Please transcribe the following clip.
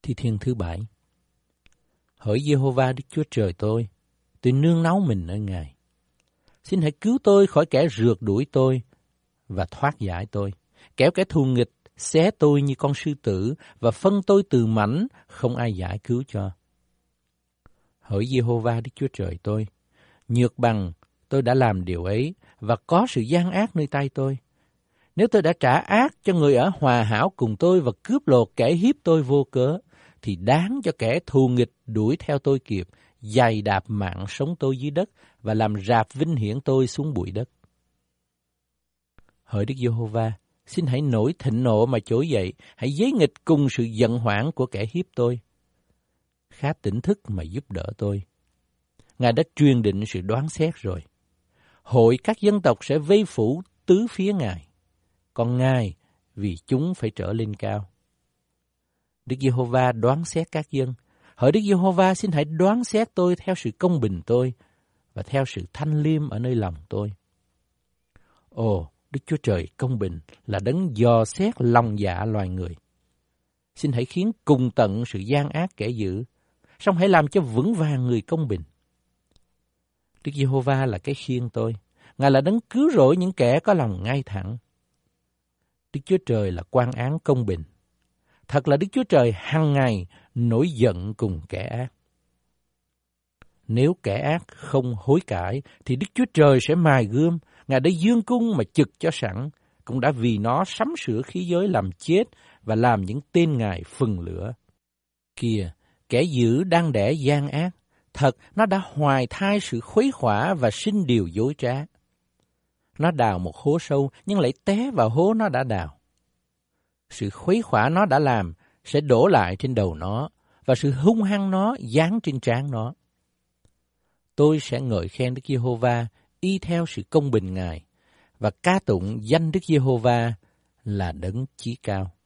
Thi thiên thứ 7. Hỡi Giê-hô-va Đức Chúa Trời tôi nương náu mình ở Ngài. Xin hãy cứu tôi khỏi kẻ rượt đuổi tôi và thoát giải tôi. Kẻo kẻ thù nghịch xé tôi như con sư tử và phân tôi từ mảnh, không ai giải cứu cho. Hỡi Giê-hô-va Đức Chúa Trời tôi, nhược bằng tôi đã làm điều ấy và có sự gian ác nơi tay tôi. Nếu tôi đã trả ác cho người ở hòa hảo cùng tôi và cướp lột kẻ hiếp tôi vô cớ, thì đáng cho kẻ thù nghịch đuổi theo tôi kịp, giày đạp mạng sống tôi dưới đất và làm rạp vinh hiển tôi xuống bụi đất. Hỡi Đức Giê-hô-va, xin hãy nổi thịnh nộ mà trỗi dậy, hãy giấy nghịch cùng sự giận hoảng của kẻ hiếp tôi. Khá tỉnh thức mà giúp đỡ tôi. Ngài đã truyền định sự đoán xét rồi. Hội các dân tộc sẽ vây phủ tứ phía Ngài, còn Ngài vì chúng phải trở lên cao. Đức Giê-hô-va đoán xét các dân. Hỡi Đức Giê-hô-va, xin hãy đoán xét tôi theo sự công bình tôi và theo sự thanh liêm ở nơi lòng tôi. Ồ, Đức Chúa Trời công bình là đấng dò xét lòng dạ loài người. Xin hãy khiến cùng tận sự gian ác kẻ dữ, song hãy làm cho vững vàng người công bình. Đức Giê-hô-va là cái khiên tôi, Ngài là đấng cứu rỗi những kẻ có lòng ngay thẳng. Đức Chúa Trời là quan án công bình. Thật là Đức Chúa Trời hằng ngày nổi giận cùng kẻ ác. Nếu kẻ ác không hối cải, thì Đức Chúa Trời sẽ mài gươm. Ngài đã dương cung mà chực cho sẵn, cũng đã vì nó sắm sửa khí giới làm chết và làm những tên Ngài phừng lửa. Kìa, kẻ dữ đang đẻ gian ác. Thật, nó đã hoài thai sự khuấy khỏa và sinh điều dối trá. Nó đào một hố sâu, nhưng lại té vào hố nó đã đào. Sự khuấy khỏa nó đã làm sẽ đổ lại trên đầu nó, và sự hung hăng nó giáng trên trán nó. Tôi sẽ ngợi khen Đức Giê-hô-va y theo sự công bình Ngài, và ca tụng danh Đức Giê-hô-va là đấng chí cao.